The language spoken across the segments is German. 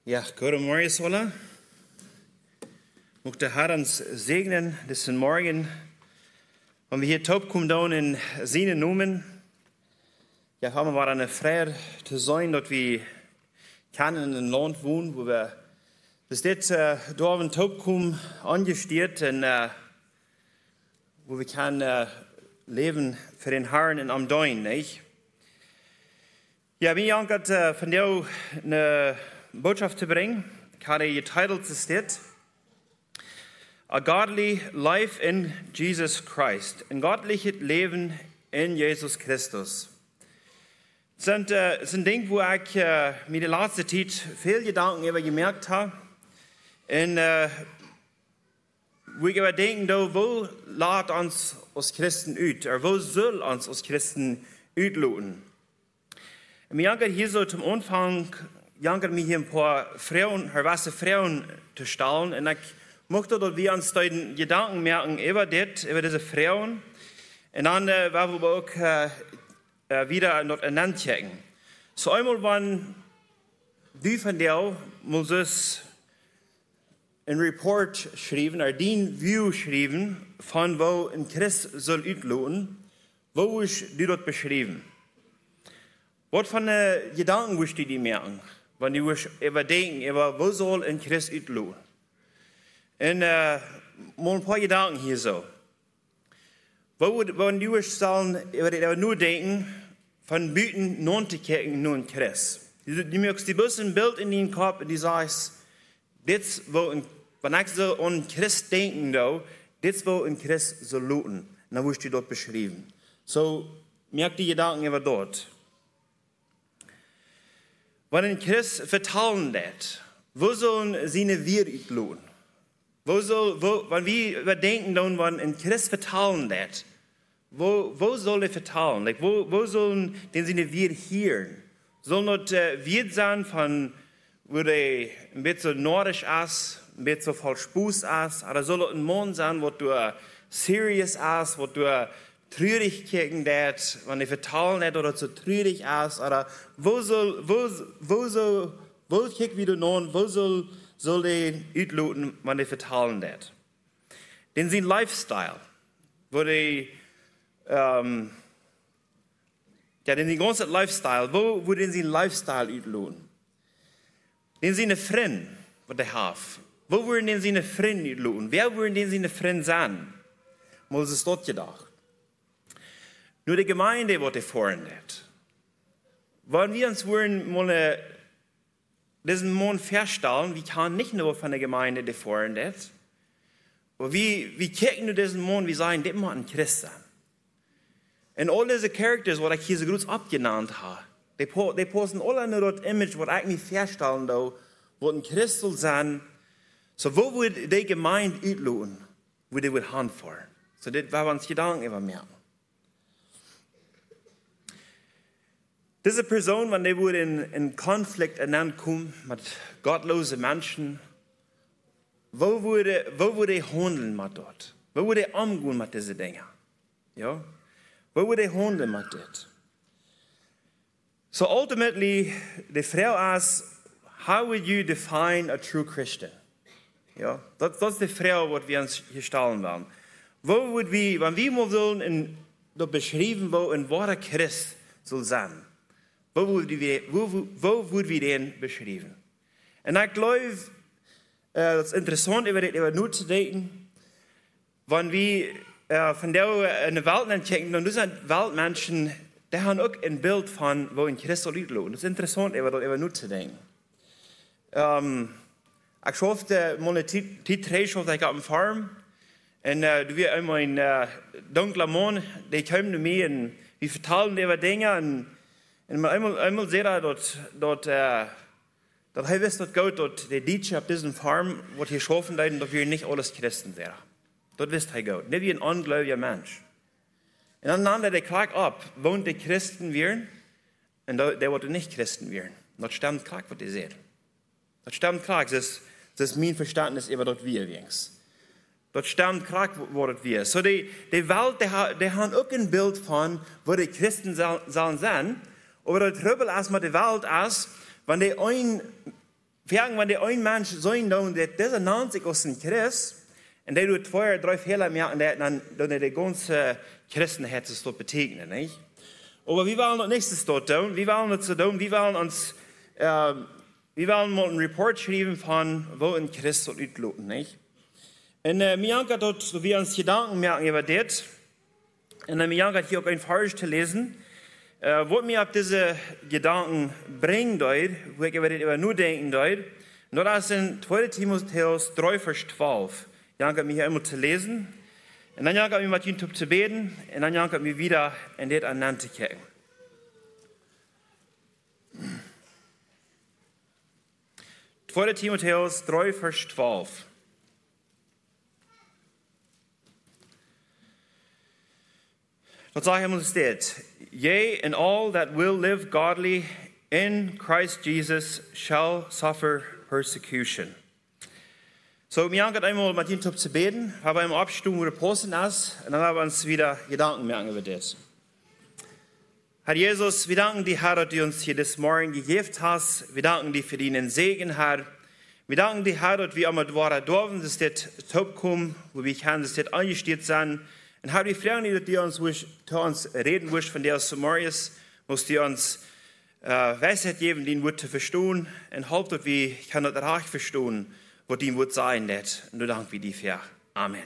Ja, guten Morgen, Sola. Möchte der Herr uns segnen, diesen Morgen, wenn wir hier taub kommen down in seinen Namen. Ja, haben wir eine Freude zu sein, dass wir können in einem Land wohnen, wo wir bis jetzt da taub kommen, angestiert und wo wir können leben für den Herrn und am Dein, nicht? Ja, mir jankert von dir eine Botschaft zu bringen. Ich habe getitelt, es steht, A Godly Life in Jesus Christ. Ein göttliches Leben in Jesus Christus. Das ist ein Ding, wo ich mir die letzte Zeit viel Gedanken über gemerkt habe. Und wo ich über denke, wo lädt uns als Christen aus? Oder wo soll uns als Christen auslauten? Mir jankert hier so zum Anfang, jankert mir hier ein paar Frauen, verwasse Frauen zu stellen. Und ich möchte, dass wir uns den Gedanken merken über diese Frauen. Und dann werden wir auch wieder noch einander checken. So einmal, wenn du von dir muss es ein Report schreiben, oder den View schreiben, von wo ein Christ soll auslauten, wo ist du dort beschrieben? Was für eine Gedanken willst du dir merken, wenn du überdenken, über wo soll ein Christ auslauten? Und mal ein paar Gedanken hier so. Wenn du sagen, über nur denken, von Büten non zu kicken, nur ein Christ. Du merkst, du hast ein Bild in den Kopf und du sagst, das, wenn ich so an einen Christ denken, das, wo ein Christ soll lauten, dann wirst du dort beschrieben. So, merk die Gedanken über dort. Wenn ein Christ vertalen lässt, wo sollen seine Wir lauten? Wenn wir überdenken, wenn ein Christ vertalen lässt, wo soll er vertalen? Wo sollen denn seine Wir hören? Sollen das Wir sein, von wo er ein bisschen nordisch ist, ein bisschen voll Spaß ist? Oder soll es ein Mann sein, wo du serious ist, wo du traurig kicken lässt, wenn er vertalen lässt oder zu traurig ist? Oder wo kick wieder nun, wo soll er auslauten, wenn er vertalen lässt? Denn sein Lifestyle, wo der den ganzen Lifestyle, wo denn sein Lifestyle auslauten? Den seine Freunde, was er hat. Wo würden denn seine Freunde auslauten? Wer würden denn seine Freunde sein? Mal ist es dort gedacht. Nur die Gemeinde, was er voranlädt. Wenn wir uns mal diesen Mann feststellen, wir können nicht nur von der Gemeinde, die voranlädt, aber wir kicken nur diesen Mann, wir sagen, der muss ein Christ sein. Und all diese Charaktere, was ich hier so groß abgenannt habe, die passen alle nur das Image, was ich mir feststellen will, was ein Christ soll sein. So, wo wird die Gemeinde auslauten, wo die wird hinfahren? So, das war uns Gedanken über merken. Diese Person, wenn die in Konflikt kommen mit gottlosen Menschen, wo würde ich handeln mit dort? Wo würde ich umgehen mit diesen Dingen? Ja? Wo würde ich handeln mit das? So ultimately, die Frage ist, how would you define a true Christian? Ja? Das ist die Frage, die wir uns hier stellen wollen. Wo würden wir, wenn wir mal sollen, beschreiben, wo ein wahrer Christ soll sein? Wo würden wir den beschreiben? Und ich glaube, das ist interessant, über nur zu denken, wenn wir von der eine Welt entdecken, und das sind Weltmenschen, die haben auch ein Bild von, wo ein Christ soll auslauten. Das ist interessant, über nur zu denken. Ich schaffte mal eine Zeit, auf der Farm, und du wirst einmal ein dunkler Mann, der kommt zu mir, und wir vertellen über Dinge, und einmal sehe ich, dass er wisst, dass Gott, dass die Deutsche auf diesem Farm, was hier schaffen, dass wir nicht alles Christen sind. Das wisst er Gott. Nicht wie ein ungläubiger Mensch. Und dann nahm der Krieg ab, wo die Christen wären, und der wollte nicht Christen werden. Das stimmt Krieg, was ihr seht. Das stimmt Krieg, das ist mein Verständnis über das wir übrigens. Das stimmt Krieg, was wir. So die Welt, die haben auch ein Bild von, wo die Christen sollen sein. Aber das Trübel ist mit der Welt ist, wenn die ein wenn der ein Mensch sein darf, der diese 90 aus dem Christ, und der tut 2 oder 3 Fehler merken, dann die ganze Christenheit es dort betegnen, nicht? Aber wir wollen das nächstes dort tun, wir wollen das so tun, wir wollen mal einen Report schreiben von, wo ein Christ dort utloten, nicht? Und mir hat dort, so wie uns Gedanken merken über das, und mir hat hier auch ein Vers zu lesen, wo mir auf diese Gedanken bringen dort, wo ich über das nur denken dort, und das ist in 2 Timotheus 3, Vers 12. Jank hat mir hier immer zu lesen, und dann Jank hat mir mit YouTube zu beten, und dann Jank hat mir wieder in das aneinander zu kicken. 2 Timotheus 3, Vers 12. Dort sagt er uns das: Yea, and all that will live godly in Christ Jesus shall suffer persecution. So, wir haben einmal mit ihm zu beten, haben wir abgestimmt, wo der Posten ist, und dann haben wir uns wieder Gedanken merken über das. Herr Jesus, wir danken dir, Herr, dass du uns hier das Morgen gegeben hast. Wir danken dir für deinen Segen, Herr. Wir danken dir, Herr, dass wir einmal da dürfen, dass das top kommen, wo wir können, dass das eingestellt sind. Und Herr, wir fragen dich, dass du uns reden wirst von der Morgens, musst du uns Weisheit geben, den Wort zu verstehen, und halt, dass wir können das recht verstehen, was dein Wort sein wird. Und du danken wir dir für. Amen.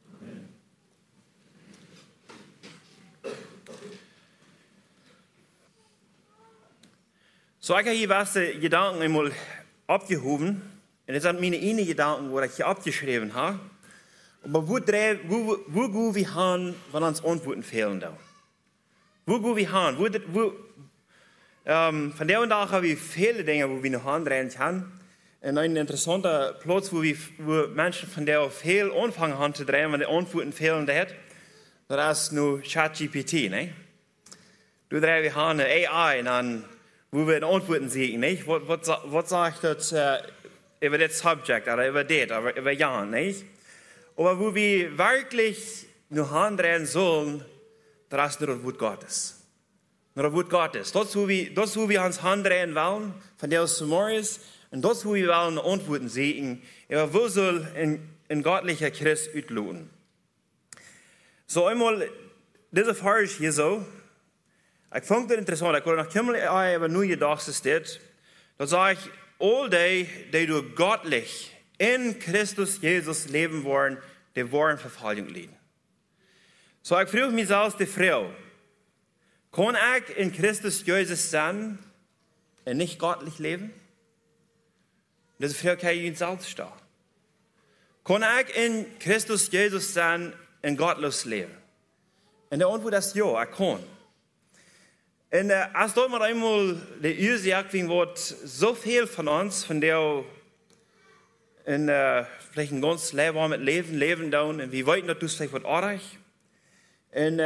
So, ich habe hier was Gedanken einmal abgehoben. Und das sind meine eigenen Gedanken, die ich hier abgeschrieben habe. Aber wo gehen wir hin, wenn uns Antworten fehlen? Da? Wo gehen wir hin? Von der und da haben wir viele Dinge, wo wir noch andrehen können. Und ein interessanter Platz, wo Menschen von der viel anfangen haben zu drehen, wenn die Antworten fehlen, das ist nur ChatGPT. Ne? Du drehst wir haben eine AI, dann, wo wir die Antworten sehen. Nicht? Was sagt das über das Subject oder über das, oder über ja, nicht? Aber wo wir wirklich nur handrehen sollen, das ist nur das Wort Gottes. Nur das Wort Gottes. Das, wo wir uns handrehen wollen, von der aus morgens, und das, wo wir wollen Antworten sehen, aber wo soll ein göttlicher Christ utlohnen? So einmal, diese Vers hier so, ich fand das interessant, ich habe nach Kimmel aber nur gedacht, dass das, da sage ich, all die du göttlich in Christus Jesus leben wollen, die wollen Verfolgung leiden. So, ich frage mich selbst die Frage, kann ich in Christus Jesus sein und nicht göttlich leben? Diese Frage kann ich uns selbst stellen. Kann ich in Christus Jesus sein und gottlos leben? Und die Antwort ist ja, ich kann. Und als dort mal einmal die Ursache wegen wird so viel von uns, von der in vielleicht ein ganz Leben mit Leben down, und wir wollten, dass du es vielleicht was erreicht. Und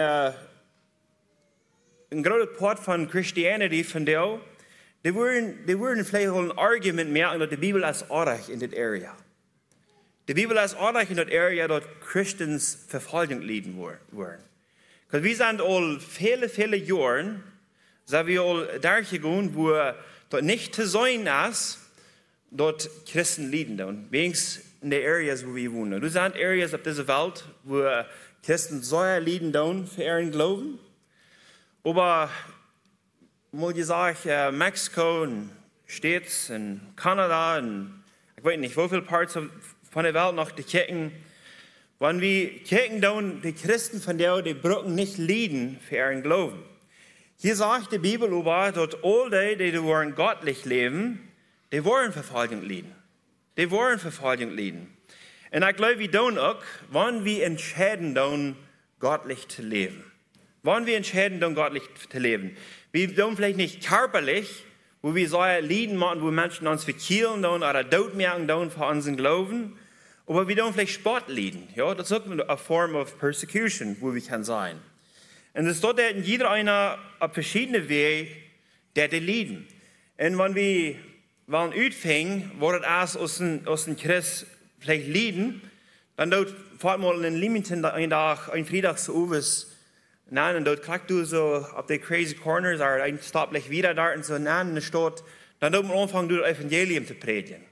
ein großer Part von Christianity, von der, die würden vielleicht auch ein Argument merken, dass die Bibel als erreicht in der Area. Die Bibel als erreicht in der Area, dass Christen Verfolgung leiden wollen. Weil wir sind all viele Jahre, sind wir all durchgegangen, wo dort nicht zu sein ist, dort Christen leiden. Und wenigstens in den Areas, wo wir wohnen. Du sind Areas auf dieser Welt, wo Christen sehr leiden für ihren Glauben. Aber, muss ich sagen, Mexiko und States und Kanada und ich weiß nicht, wie viele Parts von der Welt noch die Kirchen, wenn wir Kirchen down, die Christen von der, die brauchen nicht leiden für ihren Glauben. Hier sagt die Bibel aber, dass all die wollen göttlich leben, die wollen Verfolgung leiden. Die wollen Verfolgung leiden. Und ich glaube, wir tun auch, wenn wir entscheiden, dann göttlich zu leben. Wenn wir entscheiden, dann göttlich zu leben. Wir tun vielleicht nicht körperlich, wo wir so leiden machen, wo Menschen uns verkehlen oder tot merken für unseren Glauben. Aber wir tun vielleicht Sport leiden. Ja, das ist auch eine Form of persecution, wo wir kann sein. Und es dort in jeder einer auf verschiedene Wege, der leiden. Und wenn wir anfangen, wo das aus dem Christ vielleicht leiden, dann dort fahrt mal in Limiten ein Freitag zu Uwes. Nein, und dort kriegst du so auf die crazy corners, oder ein Stopp wieder da und so, nein, in der Stadt. Dann dort man anfangen, das Evangelium zu predigen.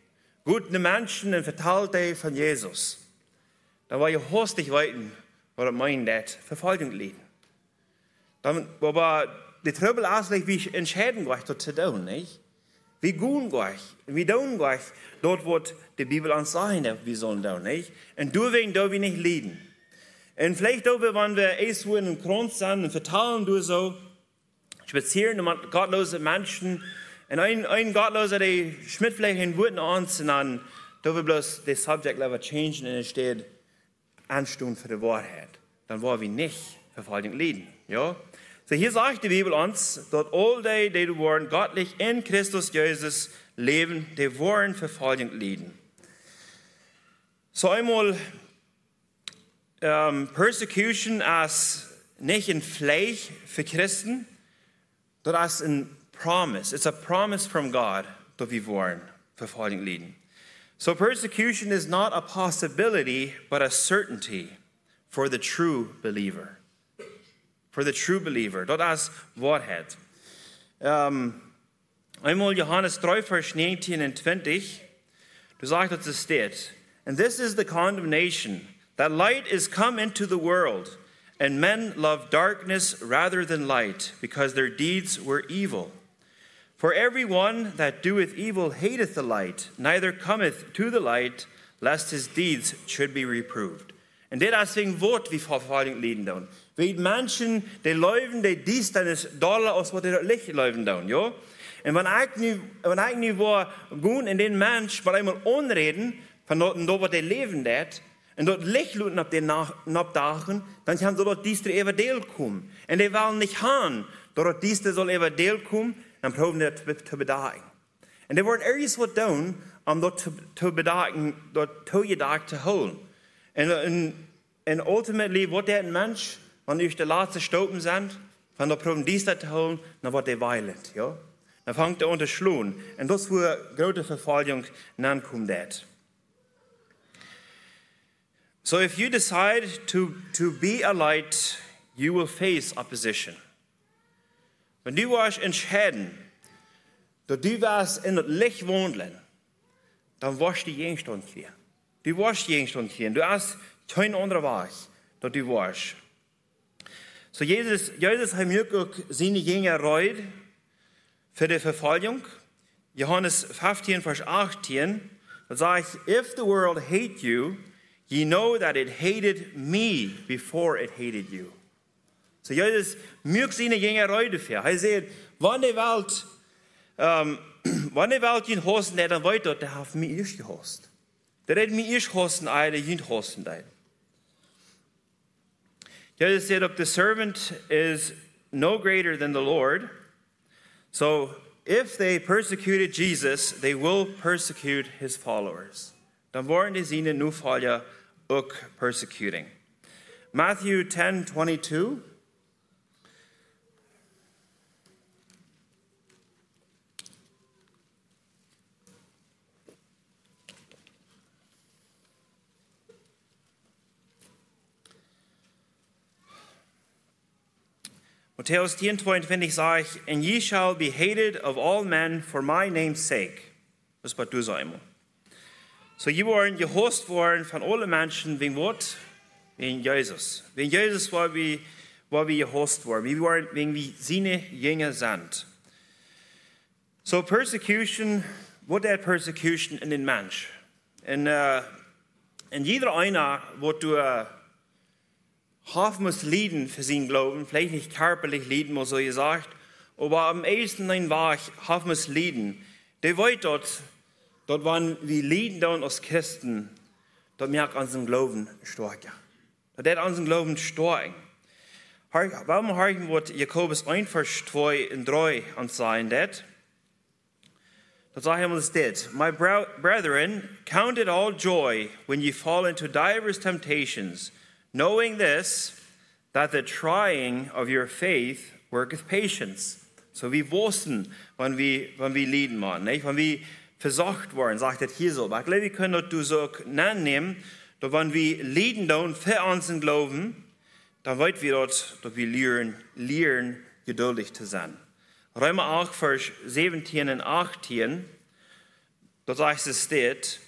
gute Menschen und vertalt die von Jesus. Da war je hostig weiten, was meint das, Verfolgung liegen. Dann, aber die Trübel auslegt, wie ich entscheiden gleich dort zu tun, nicht? Wie gehen gleich, wie tun gleich, dort wird die Bibel uns sagen, wie sollen tun, nicht? Und deswegen da wir nicht liegen. Und vielleicht da, wenn wir erst in den Kreuz sind und vertalen du so, spazieren mit gottlosen Menschen, und ein Gottloser, der schmidt vielleicht in Worten an, und dann, da wir bloß das Subject level changen, und es steht, Anstund für die Wahrheit. Dann wollen wir nicht Verfolgung leiden, ja? So hier sagt die Bibel uns, dass all die wollen göttlich in Christus Jesus leben, die wollen Verfolgung leiden. So einmal, Persecution als nicht ein Fleisch für Christen, das ist ein Promise. It's a promise from God, dass wir wollen Verfolgung leiden. So persecution is not a possibility, but a certainty for the true believer. For the true believer. Das ist Wahrheit. Einmal Johannes 3, Vers 19 und 20. Du sagst, dass es steht. And this is the condemnation, that light is come into the world, and men love darkness rather than light, because their deeds were evil. For everyone that doeth evil hateth the light, neither cometh to the light, lest his deeds should be reproved. Und das ist ein Wort, wie Verfolgung leiden tun. Wie Menschen, die leuven, die dies dann ist doller, als was die dort Licht leuven tun, ja? Und wenn ich nu war, gehen in den Mensch, mal einmal anreden, von dort, was die leben dort, und dort Licht luten auf den Abdachen, dann kann dort dies der Evangel kommen. Und die wollen nicht haben, dort dies der soll Evangel kommen, dann proben die zu bedagen. Und die wollen irgendwas was tun, dort zu bedagen, dort zu gedacht zu holen. Und ultimately wird der Mensch, wenn die letzte Stoppen sind, wenn der proben dies zu holen, dann wird der violent, ja? Dann fängt er an zu schlagen. Und das für große Verfolgung, dann kommt das. So if you decide to be a light, you will face opposition. Wenn du warst entscheiden, dass du warst in das Licht wandeln, dann warst du Gegenstand hier. Du warst Gegenstand hier. Du hast kein anderer Weg, dass du warst. So Jesus hat mir auch seine Jünger reut für die Verfolgung. Johannes 15, Vers 18, da sagt, if the world hate you, ye know that it hated me before it hated you. So Jesus mögt seine Jünger reut dafür. Er sagt, wenn die Welt ihn hassen, dann weiter, der hat mich erst gehasst. Der hat mich erst hassen, der ihn hassen. Jesus said, the servant is no greater than the Lord. So if they persecuted Jesus, they will persecute his followers. Dann wollen die seine Nachfolger auch persecuting. Matthew 10:22. Matthäus 10:22 sagt, and ye shall be hated of all men for my name's sake. Das war du so einmal. So, je waren gehasst worden von allen Menschen wegen was? Wegen Jesus. Wegen Jesus war wir gehasst worden. Wir waren wegen wie seine Jünger sind. So, Persecution, what that persecution in den Mensch? Und jeder einer, wo du hoffen muss leiden für seinen Glauben, vielleicht nicht körperlich leiden, muss so gesagt, aber am ehesten ein Weg hoffen muss leiden. Der weiß dort wenn wir leiden dann als Christen, dort merkt unseren Glauben stärker. Dort hat unseren Glauben stärken. Warum hören wir Jakobus 1, Vers 2 und 3 uns sagen, das? Da sagen wir uns das. My brethren, count it all joy when you fall into divers temptations, knowing this, that the trying of your faith worketh patience. So wir wussten, wenn wir leiden machen, nicht? Wenn wir versucht worden, sagt er hier so. Aber ich glaube, wir können das so nehmen, dass wenn wir leiden dann für unseren Glauben, dann wollen wir dort, dass wir lernen, geduldig zu sein. Römer 8, Vers 17 und 18, da sagt es steht,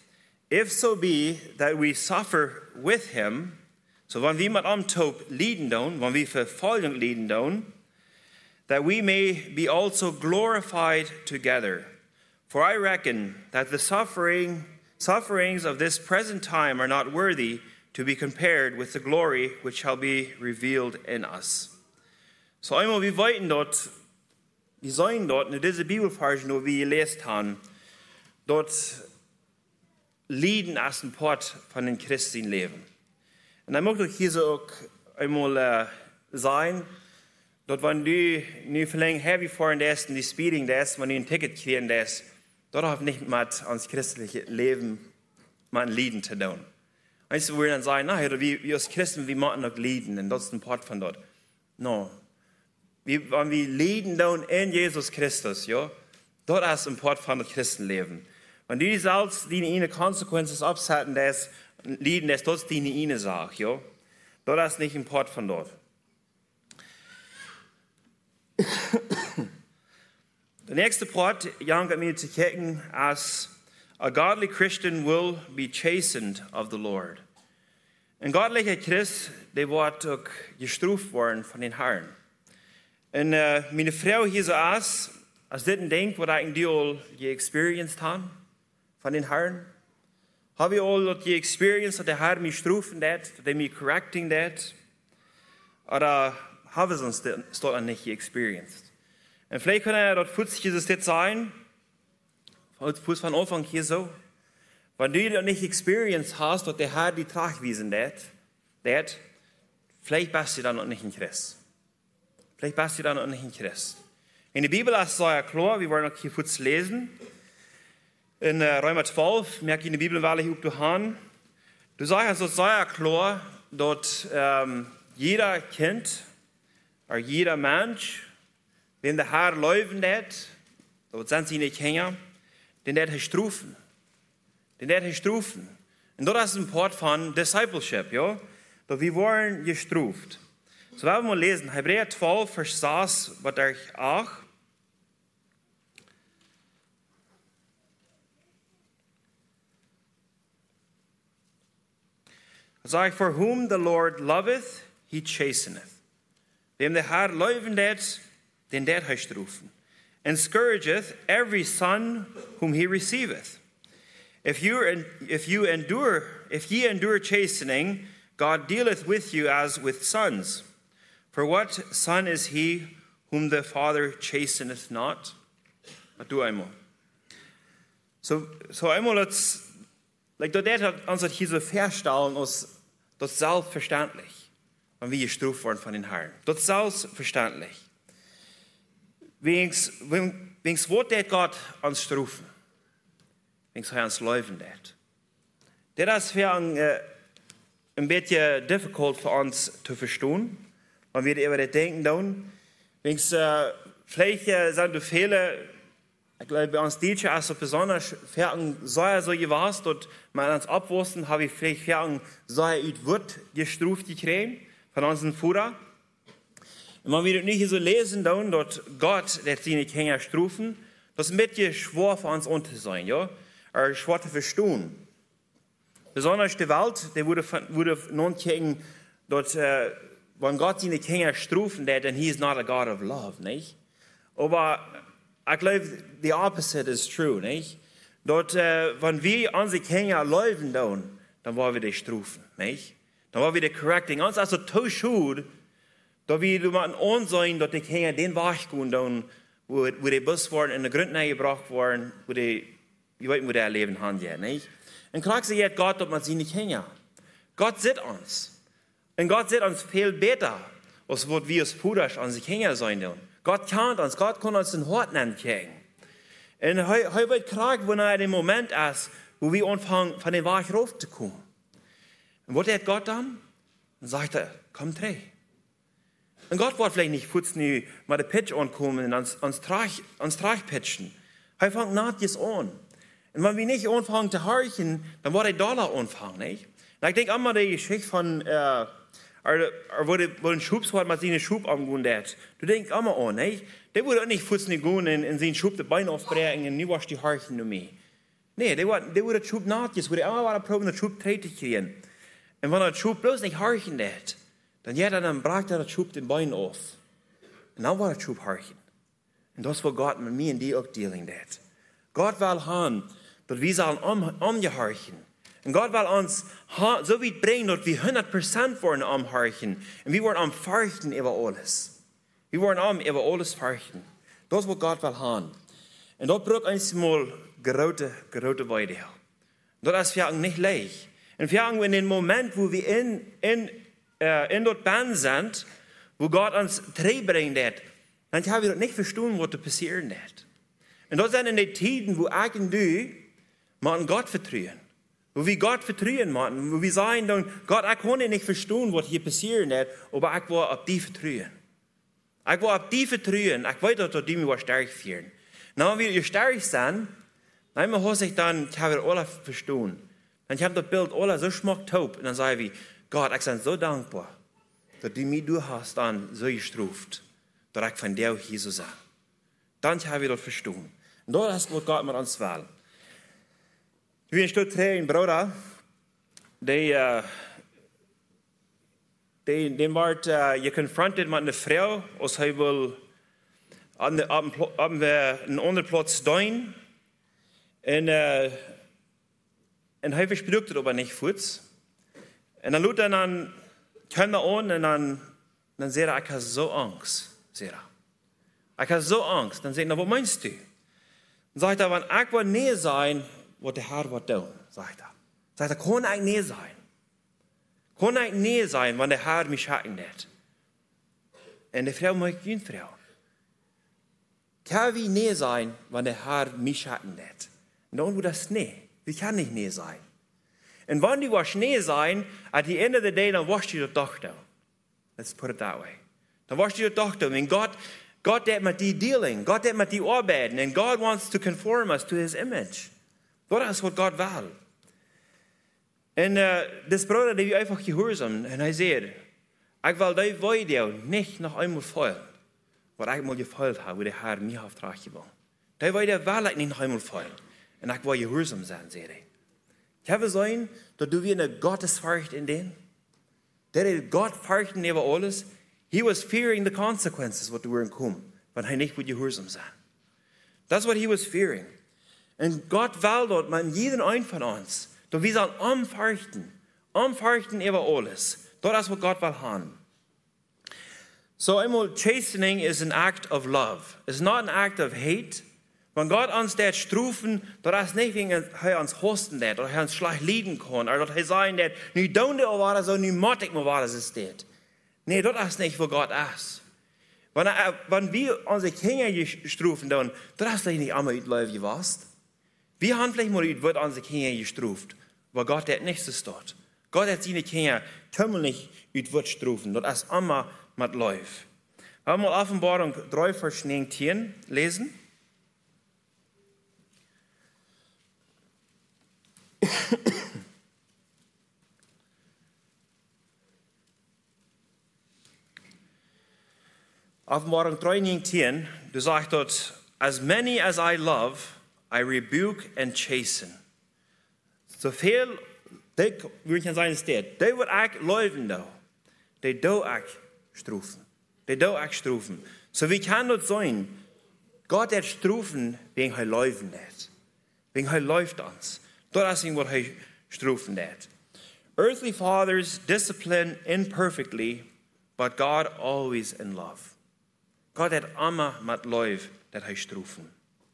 if so be that we suffer with him, so wenn wir mit ihm leiden doen, wenn wir Verfolgung leiden doen, that we may be also glorified together. For I reckon that the sufferings of this present time are not worthy to be compared with the glory which shall be revealed in us. So einmal, wir sollen dort in dieser Bibelverse, wo wir gelesen haben, dort Leiden als ein Part von den christlichen Leben. Und dann möchte ich hier so auch einmal sagen, dort wenn du nicht verlängern heavy fahren das, die Speeding das, wenn du ein Ticket kriegen das, dort hat nicht mit ans christliche Leben mit Leiden zu tun. Weißt du, wo wir dann sagen, na, wir als Christen, wir machen noch Leiden, und das ist ein Part von dort. No. Wenn wir Leiden tun in Jesus Christus, ja, dort ist ein Part von dem Christenleben. Wenn du selbst deine Konsequenzen absetzen, das Leiden, das ist deine Sache, ja. Dort ist nicht ein Part von dort. Der nächste Part, young me to kicken, as a godly Christian will be chastened of the Lord. Ein godlicher Christ, der wird auch gestraft worden von den Herren. Und meine Frau hier so als dit ein Ding, was ich all experienced habe von den Herren. Habe ich all die Experience, dass der Herr mich strafen hat, dass er mich correcting hat? Oder habe ich es dort nicht experienced? Und vielleicht kann er dort futzig das jetzt sein, fuß von Anfang hier so. Wenn du das nicht experienced hast, dass der Herr die Tragwiesen hat, vielleicht bist du dann noch nicht in Christ. Vielleicht bist du dann noch nicht in Christ. In der Bibel ist es sehr klar, wir wollen noch hier kurz lesen. In Römer 12, merke ich in der Bibel, weil ich auch du haben. Du sagst, es ist sehr klar, dass jeder Kind oder jeder Mensch, wenn der Herr läuft, dort sind sie nicht Kinder, den der strafen. Den der strafen. Und das ist ein Part von Discipleship, ja. Dass wir wollen gestraft. So werden wir mal lesen, Hebräer 12, Vers 6, was ich auch. Sag, for whom the Lord loveth, he chasteneth. Wem der Herr läuft, den der er strafen. And scourgeth every son whom he receiveth. If ye endure chastening, God dealeth with you as with sons. For what son is he whom the Father chasteneth not? Du einmal. So einmal das, das hat uns hier so feststellen, das ist selbstverständlich, wenn wir gestraft worden von den Herren. Das ist selbstverständlich. Wings wird der Gott uns strafen. Wings er uns läufen dat. Das ist für ein bisschen difficult für uns zu verstehen, wenn wir über das denken tun. Wings vielleicht sind die Fehler, ich glaube, bei uns Deutschen ist so besonders, so gewesen, dass wir uns abwussten, habe ich vielleicht so wird gestraft gekriegt von unseren Führern. Und wenn wir das nicht so lesen, dass Gott seine Kinder strafen, das ist ein bisschen schwer für uns zu sein, ja? Oder schwer zu verstehen. Besonders die Welt, die würde nun kriegen, dass, wenn Gott seine Kinder strafen, dann he is not a God of love, nicht? Aber ich glaube, the opposite is true, nicht? Dass, wenn wir unsere Kinder laufen, dann wollen wir die strafen, nicht? Dann wollen wir die correcting. Uns also zu schuld, dass wir ansehen, dass die Kinder den Weg gehen, wo die Bus waren, in der Grund gebracht waren, wo die leben haben, ja, nicht? Und klar sagt Gott, dass man sie nicht hängen. Gott sieht uns. Und Gott sieht uns viel besser, als was wir als Brüder an sich hängen sein. Gott kennt uns, Gott kann uns den Hort nennen kriegen. Und heute wird klar, wenn er der Moment ist, wo wir anfangen, von dem Weg raufzukommen. Und was hat Gott dann? Dann sagt er, komm, dreh. Und Gott wird vielleicht nicht kurz mal den Pitch ankommen und uns Trag pitchen. Er fängt nahtlos an. Und wenn wir nicht anfangen zu horchen, dann wird er Dollar anfangen, nicht? Und ich denke immer die Geschichte von, wo ein Schubswort mit seinen Schub angehen hat. Du denkst immer an, nicht? Der würde auch nicht kurz nicht gehen und seinen Schub die Beine aufbrechen und nie was die horchen nur mehr. Nee, die worden schub nachtjes, wo die immer waren proben, dat schub treten kriegen. En wanneer het schub bloos niet harken deed, dan brak dat schub den Bein af. En dan was het schub harken. En dat is wat God met mij en die ook dealing deed. God wil gaan, dat we zullen omgeharken. En God wil ons zo weit brengen, dat we 100% worden omharken. En we worden omvarken over alles. We worden over alles varken. Dat is wat God wil gaan. En dat brengt ons mal grote weide. Dat is voor ons niet leicht. En voor ons in den Moment, wo wir in dat Band sind, wo Gott uns terugbringt, dann haben wir nicht verstanden, was da passieren wird. Und das sind in den Tiden, wo ich und du mal Gott vertrauen. Wo wir Gott vertrauen machen, wo wir sagen, dann, Gott, ich kann nicht verstehen, was hier passieren wird, aber ich will auf die vertrauen. Ich will auf die vertrauen, ich weiß, dass die mich stark führen. Na, wenn wir stark sind, dann muss ich dann, ich habe alles verstehen. Dann habe das Bild alles so schmacktaub, und dann sage ich, Gott, ich bin so dankbar, dass du mich du hast dann so gestruft, dass ich von dir hier so sage. Dann habe ich das verstanden. Und das ist, was Gott mit uns will. Wie ein Stück ein Bruder, der war gekonfrontiert mit einer Frau, als hij wil aan een andere plaats staan. En hij verspreekt het aber nicht goed. En dan loopt hij dan Kinder aan en dan zegt hij, ik heb zo angst. Zegt hij. Ik heb zo angst. Dan zegt hij, wat meinst du? Dan zegt hij, want ik wil niet zijn wat de Heer wat doen, zegt hij. Zegt hij, kon ik niet zijn. Kon ik niet zijn, want de Heer mich schatten deed. En de vrouw maakt geen vrouw. Kan we niet zijn, want de Heer mich schatten deed. En dan wordt dat niet. We kan niet nee zijn. En wanneer was nee zijn, at the end of the day, dan was je de dag doen. Let's put it that way. Dan was je de dag doen. En God deed met die dealing. God deed met die arbeiden. And God wants to conform us to His image. Dat is wat God wil. En das Bruder, die einfach gehoorzaam. En hij zei, ik wil die weide niet nog eenmaal vuilen. Wat ik mal gevuild heb, hoe de Heer mij heeft teruggebracht. Die weide wil ik niet nog eenmaal vuilen. En ik wil gehoorzaam zijn, zei hij. Kan we zijn dat du weer een Gottesfurcht in den? Dat hij God furchten over alles. He was fearing the consequences, wat er worden komen. Want hij niet moet gehoorzaam zijn. Dat is wat he was fearing. En God wil dat met jeden een van ons, dat we zullen omfurchten over alles. Dat is wat God wil hebben. So einmal, chastening is an act of love. It's not an act of hate. Wenn Gott uns das strufen, dat is niet wegen hij ons hosten dat, dat hij ons slecht lieden kan, of dat hij zeggen dat, nu doen de wat zo, nu moet ik maar wat is dat. Nee, dat is niet wat God is. Wenn wir onze kinderen strufen doen, dat is niet allemaal uit leven geweest. Wir haben vielleicht mal uit wat onze kinderen gestruft, aber Gott hat nicht so statt. Gott hat seine Kinder nicht uit wat strufen, dat is allemaal mit Leuf. Wir haben mal Offenbarung 3, Vers 19 lesen. Offenbarung 3:19, du sagst dort, as many as I love, I rebuke and chasten. So viel, die würde ich sagen, steht, die wird ich leuven da, die do ich strufen. Die do ich strufen. So wie kann das sein? Gott hat strufen, wegen er leuven das. Wegen er läuft uns. Das ist, was er strufen das. Earthly fathers discipline imperfectly, but God always in love. Gott hat immer mit Leuf, das er strufen.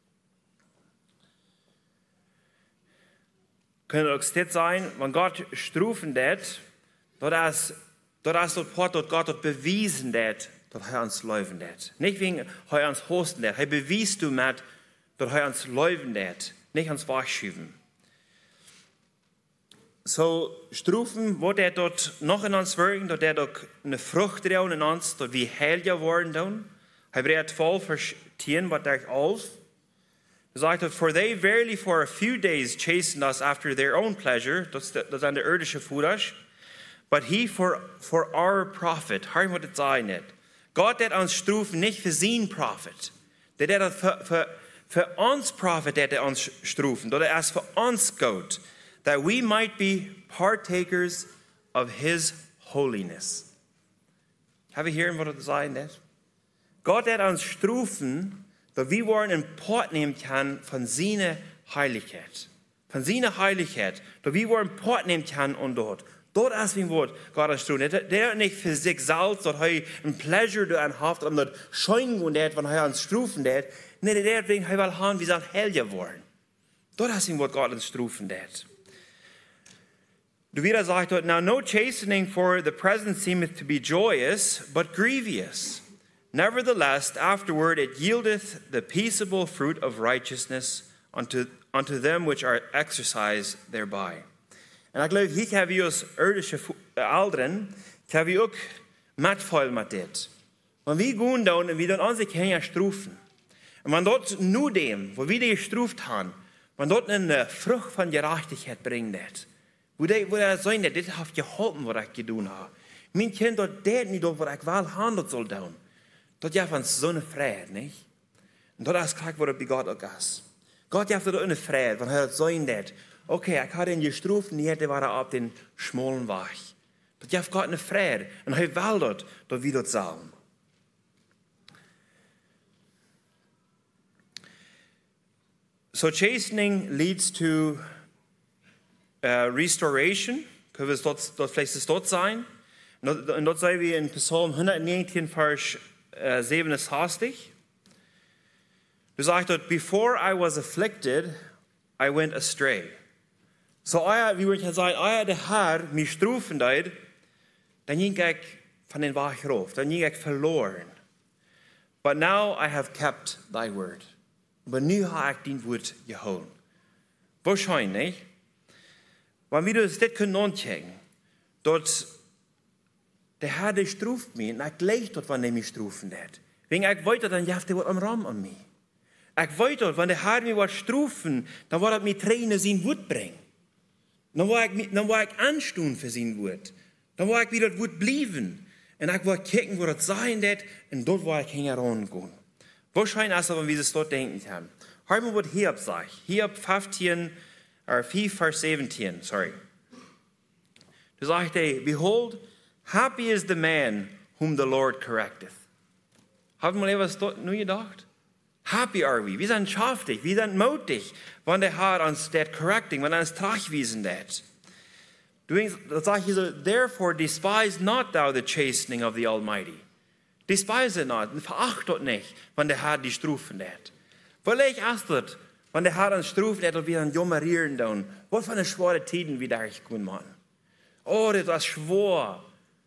Könnte auch das sein, wenn Gott strufen das, das ist das Wort, dass Gott hat bewiesen das, dass er uns leuven das. Nicht wegen er uns hosten das. Er bewies du mit, dass er uns leuven das, nicht uns wegschieben. So, strufen, wo der dort noch in uns wirken, dass der dort eine Frucht drin in uns, dass wir heilig worden tun. Hebräer 12, Vers 10, was der auf. Er sagt, for they verily for a few days chastened us after their own pleasure, das ist an der irdische Fudasch, but he for our profit. Hören wir das sagen nicht. Gott hat uns strufen nicht für seinen Profit. Der hat für uns profitiert uns strufen, oder erst für uns Gott, that we might be partakers of his holiness. Have you heard what it saying? Gott hat uns strufen, dass wir wollen in Port nehmen können von seiner Heiligkeit. Von seiner Heiligkeit, dass wir wollen Port nehmen können und dort. Dort ist ein Wort, Gott uns strufen. Der hat nicht für sich selbst, dass er ein Pleasure daran hat, um das Schein und das, wenn er uns strufen hat. Nee, der will haben, wie sein Helge wollen. Dort ist ein Wort, Gott uns strufen hat. Du wieder sagt dort, now no chastening for the present seemeth to be joyous, but grievous. Nevertheless, afterward it yieldeth the peaceable fruit of righteousness unto them which are exercised thereby. En ik geloof, hier hebben we als irdische ouderen, hebben we ook metvuil met dit. Want we gaan dan en we doen onze kinderen stroeven. En wanneer dat nu dem, wo we die gestroefd hebben, wanneer dat een vrucht van gerechtigheid brengt, wo dat zijn dat dit heeft geholpen wat ik gedaan heb. Mijn kind dat deed niet wat ik wel handelt zal doen. Dat je van zo'n vrede, niet? En dat is kijk wat bij God ook is. God heeft dat een vrede, want hij het zijn dat. Okay, ik had in gestroefd en die waren op den schmalen weg. Dat heeft God een vrede. En hij wil dat we dat zullen. So chastening leads to restoration. Kunnen we dat vielleicht dort zijn? En dat zijn we in Psalm 119, vers 67. Du sagt dort, before I was afflicted, I went astray. So, wie würde ich sagen, der Herr mich strufen deed, dann ging ich von den Weg rauf, dann ging ich verloren. But now I have kept thy word. Aber nu habe ich dein Wort geholt. Wahrscheinlich, weil wir das nicht können anchecken, dort der Herr, der struft mich, und ich leg dort, wann er mich strufen hat. Wenn ich weiter, dann jaft er was am Raum an mich. Ich weiter, wenn der Herr mich was strufen, dann wird er mir Tränen sein Wort bringen. Dann war ich anstehen für sein Wort. Dann war ich wieder das Wort bleiben. Und ich war kicken, wo das sein wird, und dort war ich herangehen. Wahrscheinlich ist es, wenn wir das dort denken haben. Hör mal, was Hiob sagt. Hiob 4, Vers 17, sorry. Da sagt er, behold, happy is the man whom the Lord correcteth. Haben wir etwas dort nur gedacht? Happy are we. Wir sind schaftig, wir sind mutig, wenn der Herr uns das correcting, wenn er uns trachwiesen das. Da sagt er so, therefore despise not thou the chastening of the Almighty. Despise it not, veracht dort nicht, wenn der Herr die strufen hat. Vielleicht erst dort, wenn der Herr uns strufen hat, und wir dann jummerieren dann. Was für eine schwere Tiden wie da ich gut machen. Oh, das ist schwer.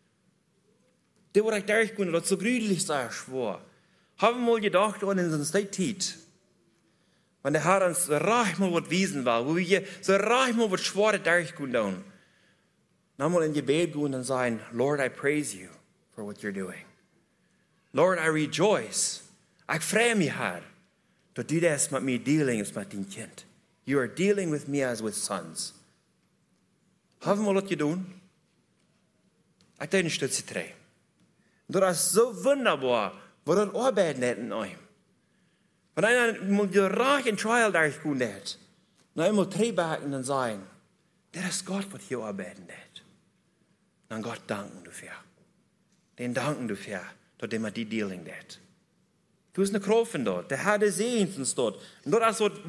Das war ich da ich gut, das so gründlich sei schwer. Haben wir mal gedacht, und in unserer Zeit, wenn der Herr uns so reich mal was wiesen will, wo wir so reich mal was schwere durchgehen tun, dann mal in Gebet gehen und sagen, Lord, I praise you for what you're doing. Lord, I rejoice. Ich freue mich, Herr, dass du das mit mir dealing ist mit deinem Kind. You are dealing with me as with sons. Haben wir das getan? Ich denke, ich stütze drei. Das ist so wunderbar, wo das arbeiten hat in einem. Wenn einer mal so reich in Trial durchgehen hat, dann einmal drei backen und sagen, das ist Gott, was hier arbeiten hat. Dann Gott danken dafür. Den danken dafür, dass er mit die dealing hat. Du bist eine Kraft dort, der Herr der sehnt uns dort. Und das ist,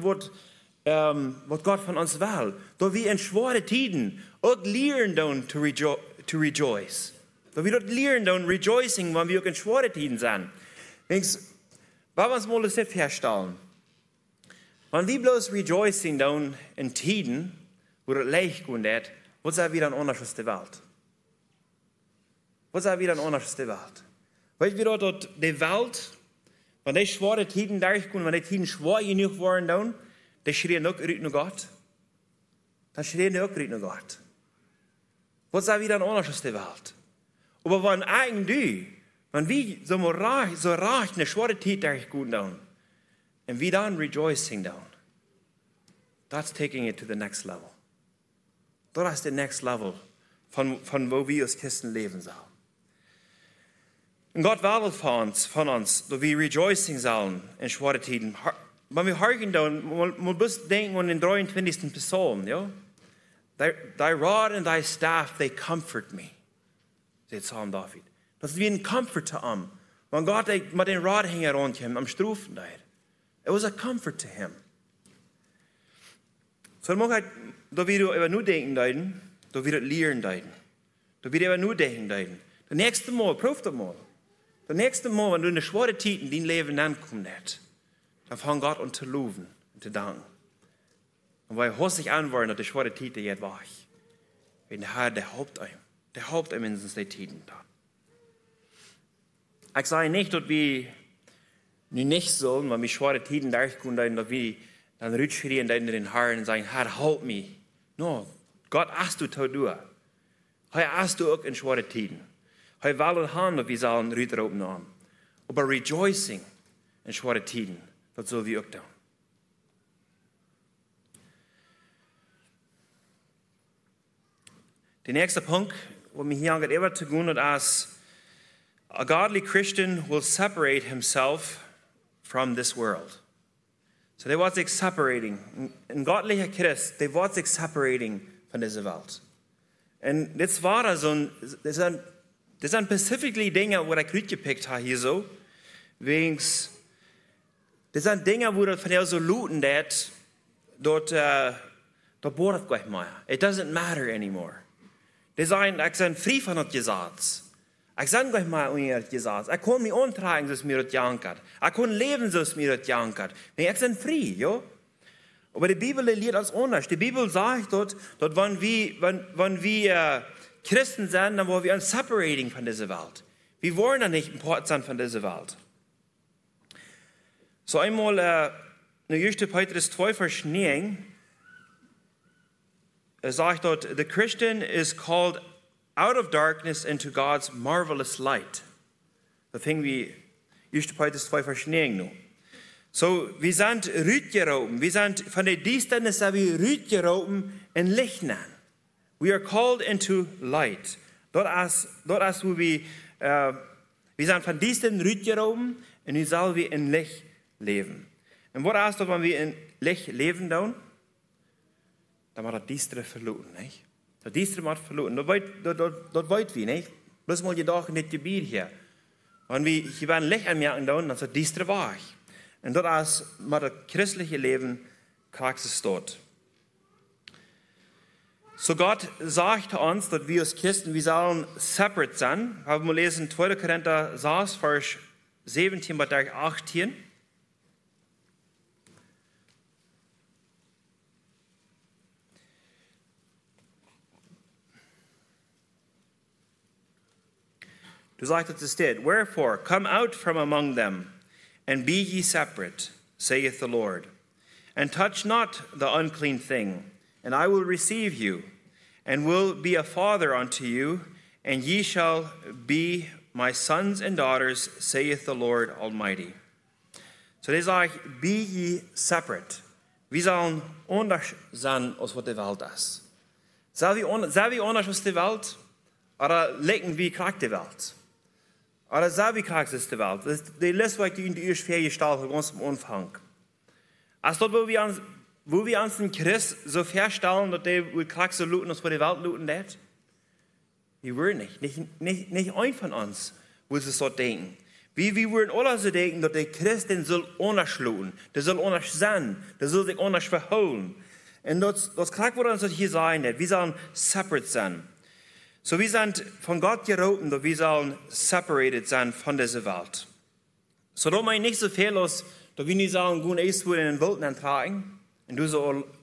was Gott von uns will. Dass wir in schweren Tiden auch lernen to rejoice. Dass wir dort lernen rejoicing, wenn wir auch in schweren Tiden sind. Wenn wir uns mal das feststellen, wenn wir bloß rejoicing down in Tiden, wo es leicht geht, was ist wieder eine unerschöpfte Welt? Was ist wieder eine unerschöpfte Welt? Weil wir dort die Welt, wenn die schwere Tiden durchgehen, wenn die Tiden schwer genug waren, dann schreien auch nach Gott. Dann schreien auch nach Gott. Was ist wieder eine unerschöpfte Welt? Aber wenn eigentlich, wenn wir so reich eine schwere Zeit durchgehen, dann, und wir dann rejoicing down, that's taking it to the next level. Das ist der next level, von wo wir als Christen leben sollen. Und Gott will von uns, dass wir rejoicing sollen in schweren Tiden. wenn wir horchen dann, mal bloß denken an den 23. Psalm, ja? Thy rod and thy staff, they comfort me, sagt Psalm David. Das ist wie ein Comfort zu ihm. Wenn Gott mit den Rad hängen rund ihm am Strufen da. It was a comfort to him. So, man halt, da wieder über nur denken deuten, da wieder lernen deuten. Da wieder über nur denken deuten. Das nächste Mal, prüf das mal. Das nächste Mal, wenn du in eine schwere Zeit in dein Leben ankommst, dann fang Gott an zu loben und zu danken. Und weil er sich anworden, dass die schwere Zeit jetzt war. Wenn der Herr, der haupt einem in die Zeiten da. Ich sage nicht, dass wir nicht sollen, wenn wir schwere Zeiten durchkommen, dass wir dann rutschrien in den Herrn und sagen, Herr, halt mich. No, Gott hast du zu tun. Er hast du auch in schwere Zeiten. Er will haben, dass wir sollen rütteln haben. Aber rejoicing in schwere Zeiten, das soll wir auch tun. Der nächste Punkt, wo wir hier angeht, immer zu tun hat, ist, a godly Christian will separate himself from this world. So, der wird sich separating. Ein göttlicher Christ, der wird sich separating von dieser Welt. Und das war das sind specifically Dinge, wo ich gepickt habe hier so. Das sind Dinge, wo das von der so looten, dort bohrt gleich mal. It doesn't matter anymore. Die sagen, ich bin frei von das Gesetz. Ich sage gleich mal unter das Gesetz. Ich kann mich antragen, so es mir das jankert. Ich kann leben, so es mir das jankert. Ich bin frei, ja. Aber die Bibel lehrt das anders. Die Bibel sagt dort, wenn wir Christen sind, dann wollen wir uns separating von dieser Welt. Wir wollen dann nicht important sein von dieser Welt. So einmal, in 1. Petrus 2, Vers 9, sagt dort, the Christian is called out of darkness into God's marvelous light. Das fing wie 1. Petrus 2, Vers 9 noch. So, wir sind rütgerauben. Wir sind von der Dienstnis, wir rütgerauben in Licht nennen. We are called into light. Dort ist wo wir sind von Diensten rütgerauben und wir sollen wir in Licht leben. Und was ist das, wenn wir in Licht leben dann? Dann war das Diestre verloren, nicht? Das Diestre wird verloren. Das wollt wir, nicht? Bloß mal gedacht in das Gebiet hier. Wenn wir hier ein Licht anmerken, dann ist das Diestre wahr. Und dort ist mit das christliche Leben Praxis dort. So Gott sagt uns, dass wir als Christen, wir sollen separate sein. Haben wir lesen 2. Korinther 6, Vers 17 bis 18. Du sagst es steht, wherefore, come out from among them, and be ye separate, saith the Lord, and touch not the unclean thing, and I will receive you, and will be a father unto you, and ye shall be my sons and daughters, saith the Lord Almighty. So das sagt, be ye separate. Wir sollen anders sein, als was die Welt ist. Sind wir anders als die Welt? Oder legen wir krank die Welt? Oder sind wir krank als die Welt? Das ist die Liste, die in die erste vier gestaltet ganz am Anfang. Als dort, wo wir uns in Christ so feststellen, dass die krank so looten, als was die Welt looten hat? Wir wollen nicht ein von uns, wo sie so denken. Wir wollen alle so denken, dass der Christ den soll anders looten, der soll anders sein, der soll sich anders verholen. Und das krank, was uns hier sein hat, wir sollen separate sein. So wir sind von Gott geroten, dass wir sollen separated sein von dieser Welt. So da meine ich nicht so viel los, dass wir nicht sagen, gehen erst in den Welt antragen, und du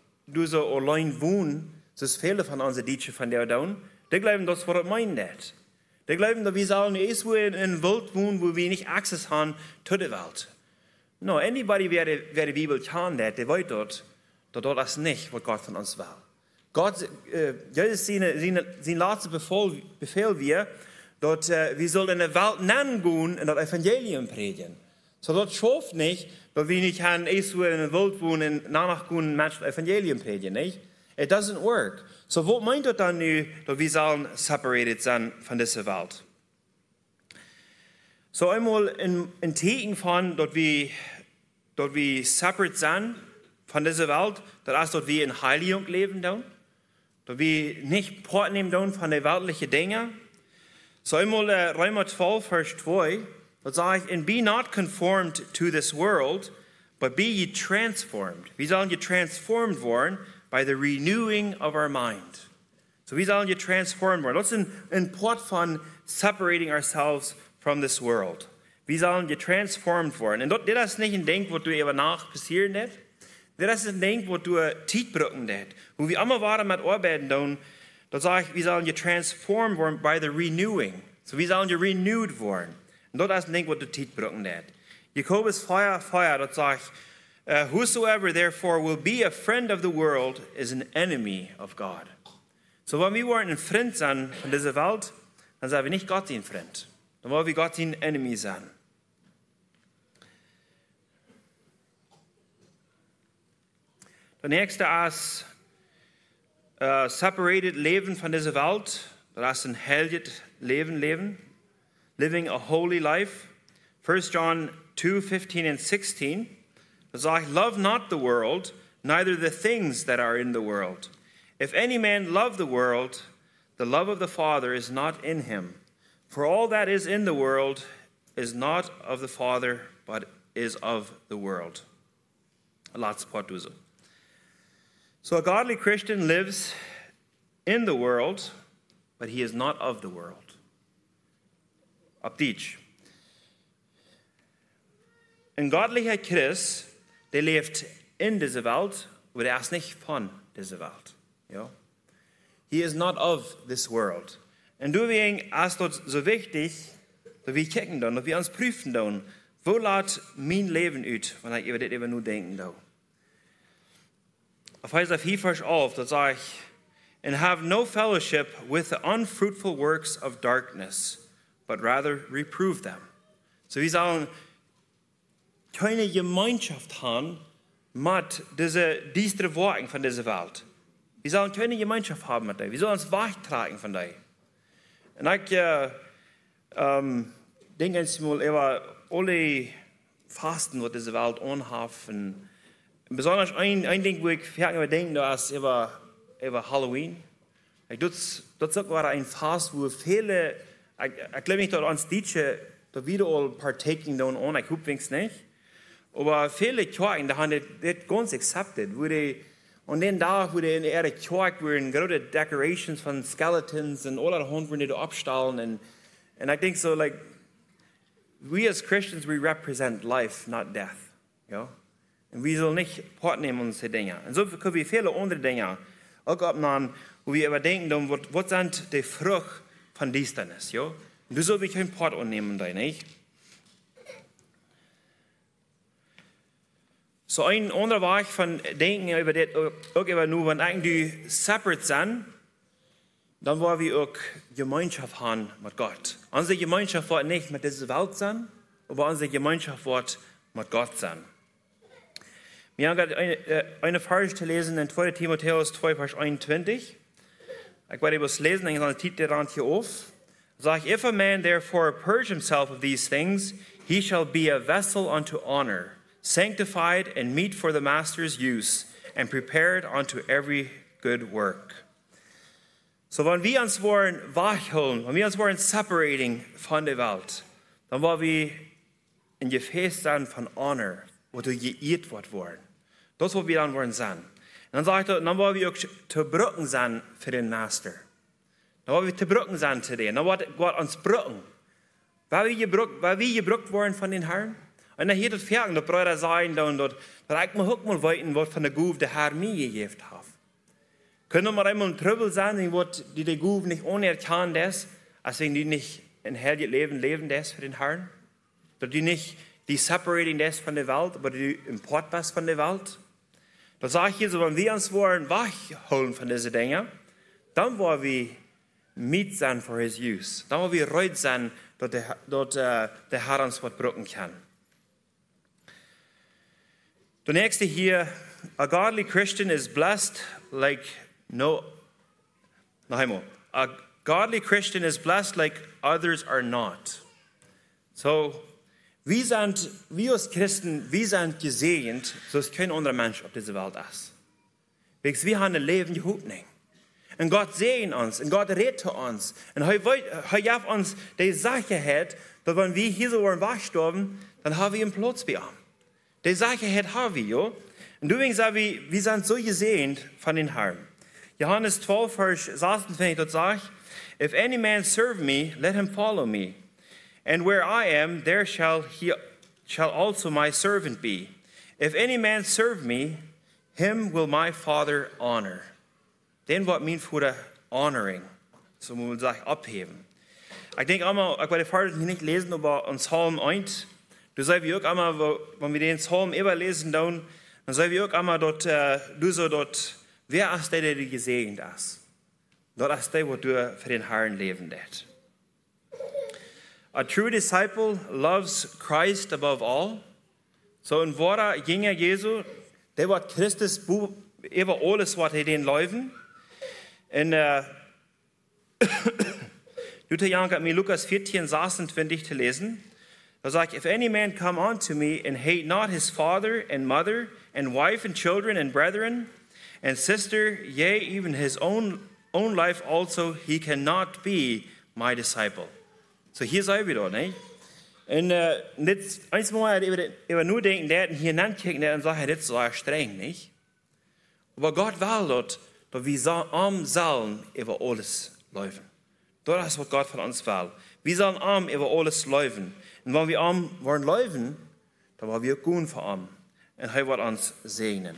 so allein wohnen, so ist viele von unseren Deutschen von der down. Die glauben, das was das meint. Die glauben, dass wir sollen erst in den Welt wohnen, wo wir nicht Access haben zu der Welt. No, anybody, wer die Bibel kann, der weiß dort, dass das nicht, was Gott von uns will. Gott, das ist sein letzter Befehl wir, dass wir sollen in der Welt gehen und das Evangelium predigen. So das schafft nicht, dass wir nicht erst in der Welt wohnen und danach gehen Menschen das Evangelium predigen, nicht? It doesn't work. So was meint das dann nu, dass wir sollen separated sein von dieser Welt? So einmal in Teken von, dass wir dort wir separate sind von dieser Welt, das ist dort wir in Heiligung leben, dort wir nicht Part nehmen von den weltlichen Dingen. So einmal Römer 12, Vers 2, da sage ich, and be not conformed to this world, but be ye transformed. Wir sollen transformed worden by the renewing of our mind. So wir sollen transformed worden. Das ist ein Part von separating ourselves from this world. Wir sollen transformed worden. Und das ist nicht ein Ding, was du über nach passieren wird. Das ist ein Ding, was du Zeit brauchen wird. Wo wir immer waren mit Arbeiten tun, da sage ich, wir sollen transformed worden by the renewing. So wir sollen renewed worden. Und das ist ein Ding, was du Zeit brauchen wird. Jakobus 4, das sagt, whosoever therefore will be a friend of the world is an enemy of God. So wenn wir ein Freund sind von dieser Welt, dann sind wir nicht Gott ein Freund. Dann wollen wir Gott ein Enemy sein. Der nächste ist separated Leben von dieser Welt. Das ist ein heiliges Leben. Living a holy life. 1 John 2, 15 and 16. Das sagt, love not the world, neither the things that are in the world. If any man love the world, the love of the Father is not in him. For all that is in the world is not of the Father, but is of the world. Lots of Portugal. So a godly Christian lives in the world, but he is not of the world. Op Deutsch. Ein godlicher Christ, der lebt in dieser Welt, aber der ist nicht von dieser Welt. Ja? He is not of this world. Und deswegen ist es so wichtig, dass wir kicken, dass wir uns prüfen, wo lädt mein Leben aus, wenn ich über das eben nur denken. Auf Epheser 4, Vers 11, da sage ich, and have no fellowship with the unfruitful works of darkness, but rather reprove them. So wir sollen keine Gemeinschaft haben mit diesen Worten von dieser Welt. Wir sollen keine Gemeinschaft haben mit dir. Wir sollen uns wegtragen von dir. Und ich denke jetzt mal über alle Fasten, die diese Welt anhaben. Besonders ein Ding, wo ich denke, das ist über Halloween. Das war ein Fast, wo viele, ich glaube nicht, dass uns Deutsche da wieder all partaking down on, ich hoffe es nicht. Aber viele Kirchen, die haben das ganz accepted. Und dann da, wo die in der Kirche wurden, gerade Decorations von Skeletons und alle Hunde wurden da abstellen. Und ich denke so, like, we as Christians, we represent life, not death. Ja? Und wir sollen nicht Part nehmen unsere Dinge. Und so können wir viele andere Dinge auch abnehmen, wo wir überdenken, was sind die Frucht von Dienstnis. Ja? Und du sollst keinen Part annehmen, nicht? So ein anderer Weg von Denken über das, auch über nur, wenn eigentlich separate sind, dann wollen wir auch Gemeinschaft haben mit Gott. Unsere Gemeinschaft wird nicht mit dieser Welt sein, aber unsere Gemeinschaft wird mit Gott sein. Wir haben gerade eine Vers zu lesen in 2 Timotheus 2, Vers 21. Ich werde etwas lesen, dann ist der Titel hier auf. Sag, if a man therefore purge himself of these things, he shall be a vessel unto honor, sanctified and meet for the master's use, and prepared unto every good work. So wenn wir uns wollen wachholen, wenn wir uns wollen separating von der Welt, dann wollen wir in Gefäß sein von Honor, wo du geirrt wird worden. Das, was wir dann wollen sein. Und dann sagt er, dann wollen wir auch zu Brücken sein für den Master. Dann wollen wir zu Brücken sein zu dir. Dann wollen wir uns brücken. Weil wir gebrückt worden von den Herren. Und dann hier das Fergen, dass Brüder sagen, dass ich mir auch mal weiten, was von der Guf der Herr mir gegeben hat. Können wir einmal ein Trübel sein, die der Guf nicht unerkannt ist, als wenn die nicht ein herrliches Leben das für den Herrn? Dass die nicht die separating das von der Welt, aber die import was von der Welt? Da sage ich hier so, wenn wir uns wollen wachholen von diesen Dingen, dann wollen wir mit sein for his use. Dann wollen wir reut sein, dass der Herr uns was brücken kann. Der nächste hier, a godly Christian is blessed like a godly Christian is blessed like others are not. So, wir als Christen, wir sind gesegnet, so ist kein anderer Mensch auf dieser Welt ist. Wir haben ein Leben in Hoffnung. Und Gott segnet uns, und Gott rettet uns. Und er gibt uns die Sicherheit, dass wenn wir hier so wegsterben, dann haben wir einen Platz bei ihm. Die Sicherheit haben wir, ja. Und übrigens sagen wir sind so gesegnet von den Herrn. Johannes 12, Vers 26, dort sagt, if any man serve me, let him follow me. And where I am, there shall also my servant be. If any man serve me, him will my Father honor. Den wat mean voor de honoring. So muss man sagen, abheben. Ich denke einmal, ich werde vorher nicht lesen, aber in Psalm 1, du sagst wir auch einmal, wenn wir den Psalm überlesen, dann sagen wir auch einmal dort, wer ist der die gesegnet ist? Dort ist der, wo du für den Herrn leben lässt. A true disciple loves Christ above all. So in Worten Jünger Jesu, der wird Christus über alles, was er den läuft. In Luther Young hat mir Lukas 14, 26 zu lesen. Da sagt, if any man come unto me and hate not his father and mother and wife and children and brethren and sister, yea, even his own life also, he cannot be my disciple. So hier sei wir dort, nicht? Und jetzt einmal über nur denken, der hier nankicken, der und sagt, das ist so streng, nicht? Aber Gott will dort, dass wir arm sollen über alles laufen. Das ist, was Gott von uns will. Wir sollen arm über alles laufen. Und wenn wir arm wollen laufen, dann wollen wir gut für arm. Und er wird uns segnen.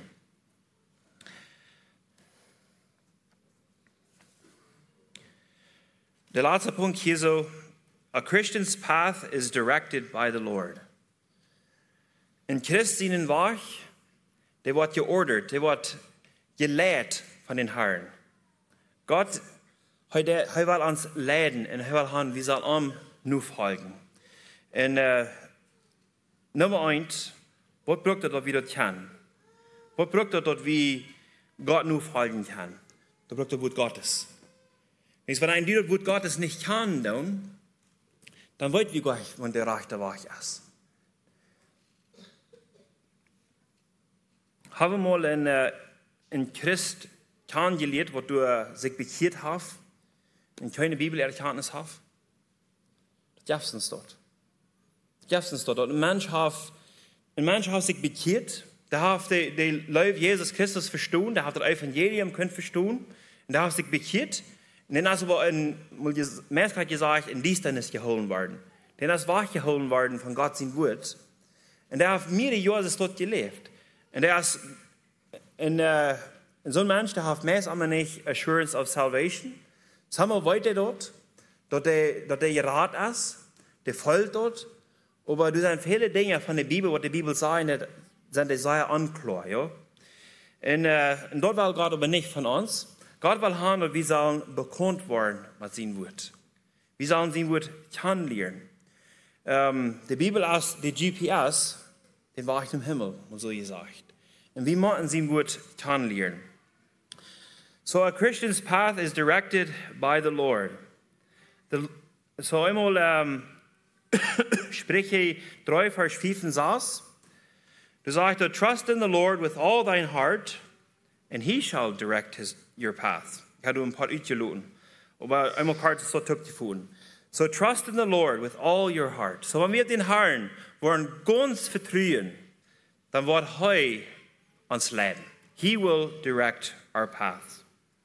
Der letzte Punkt hier so, a Christian's path is directed by the Lord. Ein Christ in Weg, der wird geordert, der wird gelehrt von den Herrn. Gott, er will uns leiden und er will haben, wir sollen ihm nur folgen. Und Nummer 1, was braucht er, dass wir das können? Was braucht er, dass wir Gott nur folgen können? Da braucht er Wort Gottes. Wenn ein das Wort Gottes nicht kann, dann wollen wir gleich, wenn der rechte Weg ist. Haben wir mal ein Christ kennengelernt, wo du sich bekehrt hast und keine Bibelerkenntnis hast? Das gibt es uns dort. Ein Mensch hat sich bekehrt, der hat die Leute Jesus Christus verstanden, der hat das Evangelium verstanden und der hat sich bekehrt. Und dann ist aber mehrfach gesagt, in Dienstnis geholt worden. Dann ist wach geholt worden von Gott sein Wort. Und der hat mehrere Jahre dort gelebt. Und der ist, so ein Mensch, der hat meist einmal nicht Assurance of Salvation. Das haben wir weiter dort, dass der gerat ist, der folgt dort. Aber du sind viele Dinge von der Bibel, was die Bibel sagt, sind sehr unklar. Ja? Und dort will Gott aber nicht von uns. Gott will haben, dass wir sollen bekannt werden mit seinem Wort. Wir sollen sein Wort kennenlernen. Die Bibel ist die GPS, den war ich im Himmel, so gesagt. Und wir müssen sein Wort kennenlernen. So a Christian's path is directed by the Lord. So einmal Sprüche 3, Vers 5 und 6. Du sagst, trust in the Lord with all thine heart, and he shall direct your path. Ich habe ein paar uitgeloten. Aber einmal kurz so zurückgefunden. So trust in the Lord with all your heart. So wenn wir den Herrn wollen ganz vertrauen, dann wird er uns leiten. He will direct our path.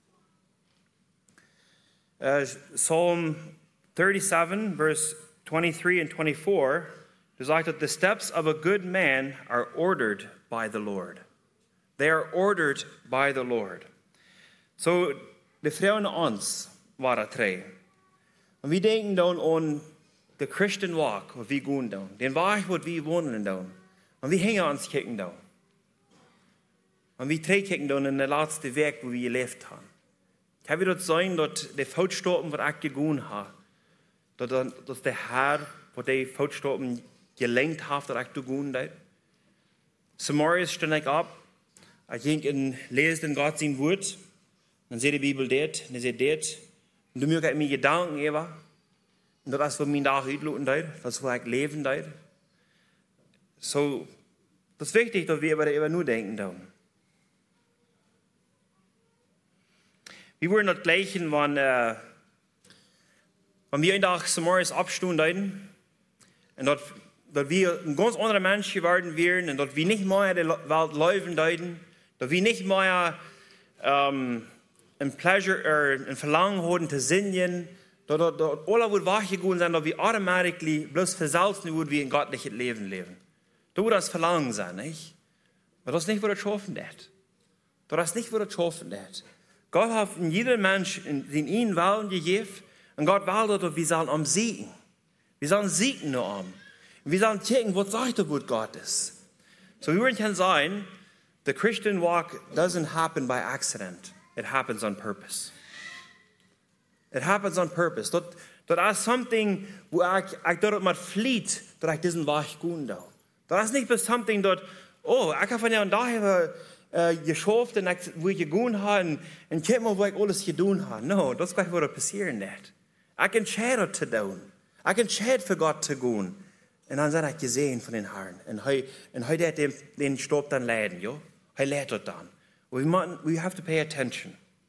Psalm 37, verse 23 and 24, du sagst, the steps of a good man are ordered by the Lord. They are ordered by the Lord. So, die Frauen uns waren drei. Und wir denken dann an den Christian Walk, was wir gehen dann. Den Weg, wo wir wohnen dann. Und wir hängen uns kicken dann. Und wir drei kicken dann in den letzten Weg, wo wir gelebt haben. Kann wir dort sein, dass die Foutstoppen, was ich gegangen habe, dass der Herr, wo die Foutstoppen gelenkt hat, dass ich gegangen habe. Samaria stand ich ab. Ich ging und lese in Gott sein Wort. Dann sehe die Bibel dort, und ich sehe dort. Und du mir mir Gedanken über. Und das ist, was mein Tag uitloten dort, das ist, wo ich leben dort. So, das ist wichtig, dass wir darüber nur denken. Wir wollen das Gleiche, wenn wir einen Tag zum Morgen abstunden und dass wir ein ganz anderer Mensch geworden wären und dass wir nicht mehr in der Welt leben würden, dass wir nicht mehr ein Verlangen haben zu singen, dass alle wird wachgegangen sein, dass wir automatisch bloß versalzen würden, wie ein göttliches Leben leben. Da wird das Verlangen sein, nicht? Aber das ist nicht, was er schaffen wird. Das ist nicht, was er schaffen wird. Gott hat in jedem Menschen in ihn Willen gegeben und Gott will, dass wir sollen am siegen. Wir sollen siegen nur am. Wir sollen checken, was sagt er, was Gott ist. So wir können sagen, the Christian walk doesn't happen by accident. It happens on purpose. It happens on purpose. Dat is something wo ik dat met vliet, dat ik diesen Weg gehen darf. Das ist nicht bloß something dat, ich habe von ja und daher geschafft und wo ich gegangen habe und guck mal, wo ich alles getan habe. No, das ist gleich, was passieren wird. Ich entscheide zu tun. Ich entscheide für Gott zu gehen. Und dann habe ich gesehen von den Herrn. Und heute hat den Stopp dann leiden, jo? Er lädt dort dann. We have to pay attention.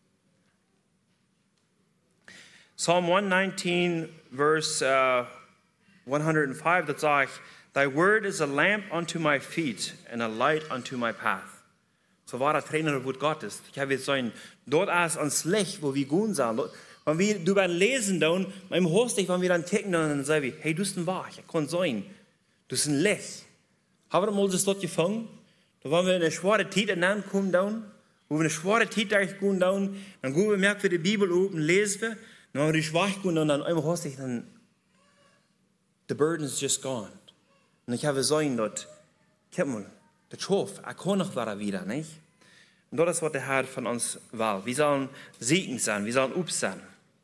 Psalm 119, verse 105, das sagt, Thy word is a lamp unto my feet and a light unto my path. So war der Trainer, wo Gott ist. Ich habe jetzt sagen, dort ist ans Licht, wo wir gehen sollen. Wenn wir darüber lesen, dann, beim Hostig, wenn wir dann kicken, dann sagen wir, hey, du bist ein Wach, ich kann sein. Du bist ein Licht. Haben wir mal das dort gefangen? Da waren wir in eine schwere Zeit hineinkommen, wo wir eine schwere Zeit durchgehen, dann gehen wir, merken wir die Bibel oben, lesen wir, dann haben wir die Schwach gehen, und dann einmal Hostig, dann, the burden is just gone. Und ich habe gesagt, dort, guck mal, der Schof, kann noch wieder, nicht? Und das ist, was der Herr von uns will. Wir sollen siegen sein, wir sollen up sein.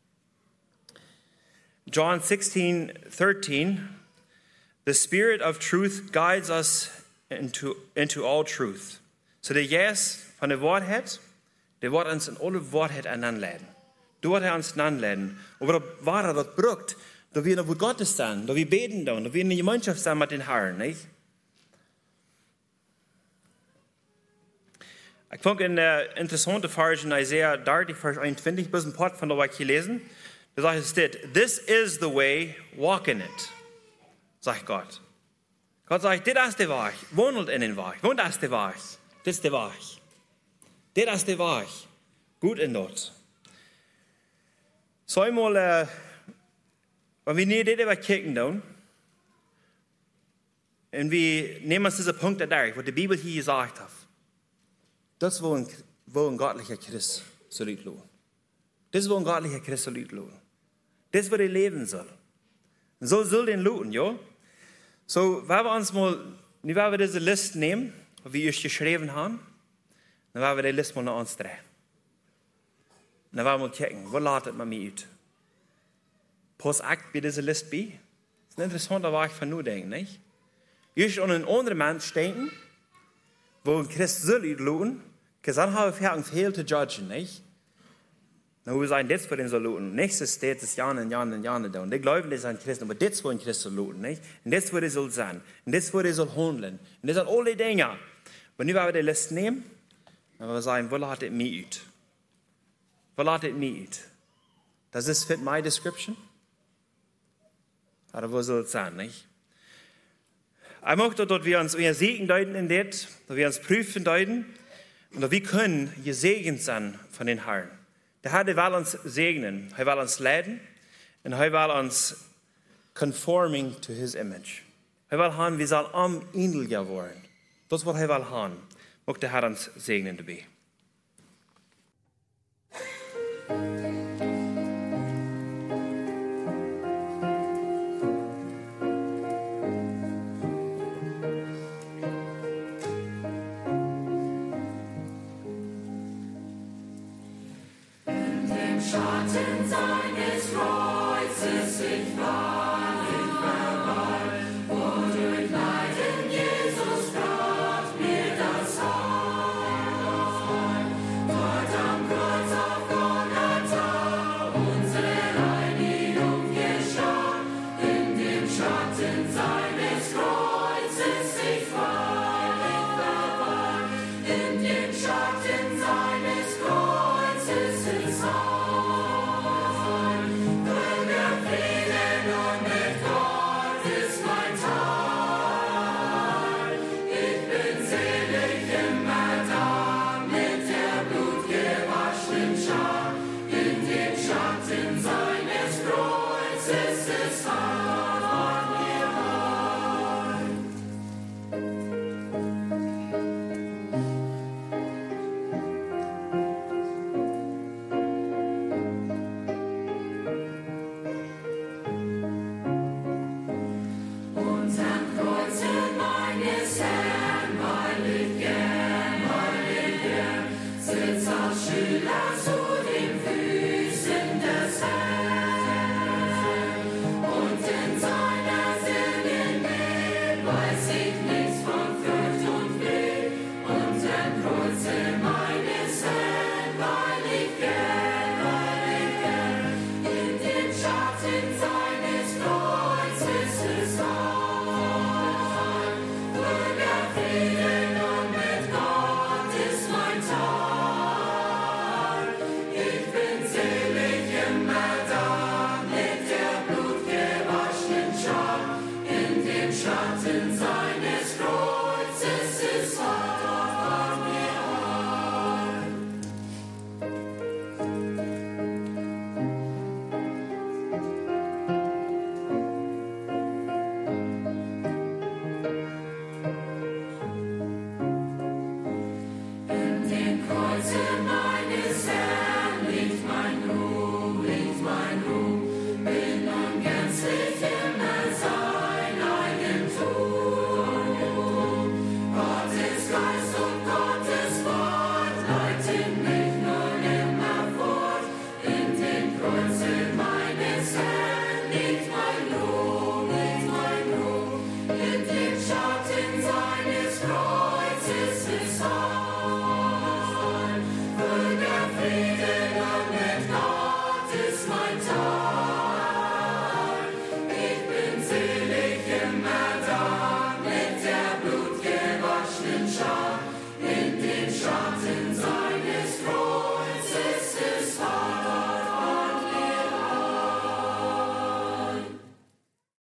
John 16:13, the Spirit of truth guides us into all truth. So der Yes von der Wahrheit, der wird uns in alle Wahrheit anleiten. Du wird uns anleiten. Aber das Wahre, das braucht, da wir wo Gott ist dann, da wir beten dann, da wir in der Gemeinschaft sein mit den Herrn, nicht? Ich fand eine interessante Vers in Isaiah 30, Vers 21, bis ein Part von der Weg gelesen. Da sagt es dit, this is the way, walk in it, sagt Gott. Gott sagt, das ist der Weg, wohnt in den Weg, wohnt das der Weg, das ist der Weg. Das ist der Weg, gut in dort. So einmal, wenn wir nicht darüber kicken, dann, und wir nehmen uns diese Punkte durch, was die Bibel hier gesagt hat. Das ist, wo ein göttlicher Christ soll leben. Das ist, wo ein göttlicher Christ soll leben. Das ist, wo er leben soll. Und so soll den leben, ja? So, wenn wir uns mal, wenn wir diese Liste nehmen, wie wir es geschrieben haben, dann werden wir die Liste mal nach uns drehen. Dann werden wir mal gucken, wo ladet man mich aus? Pass ich bei dieser Liste bei? Das ist ein interessanter Weg von nur denken, nicht? Ich an einen anderen Mensch denken, wo ein Christ soll leben, because dann haben wir viel zu judgen, nicht? Na, wir sagen, das für den soll leben. Nächstes steht es Jahren und Jahren und Jahren da. Und die glauben, das ist ein Christ, aber das für ein Christ soll leben, nicht? Und das für die soll sein. Und das für die soll handeln. Und das sind alle Dinge. Wenn wir die Liste nehmen, dann wir sagen, wo ladet mich aus? Wo ladet mich aus? Does this fit my description? Oder wo soll es sein, nicht? Ich möchte, dass wir uns Segen deuten in das, dass wir uns prüfen deuten und dass wir können gesegnet sein von den Herrn. Der Herr, der will uns segnen, er will uns leiten und er will uns conforming to his image. Er will haben, wir sollen am ähnlicher werden. Das ist, was er will haben. Möchte der Herr uns segnen dabei. Schatten seines Kreuzes sich wahrlich verweilt, wodurch Leiden Jesus gab mir das Heil. Dort am Kreuz auf Golgatha unsere Reinigung geschah, in dem Schatten seines Kreuzes sich segne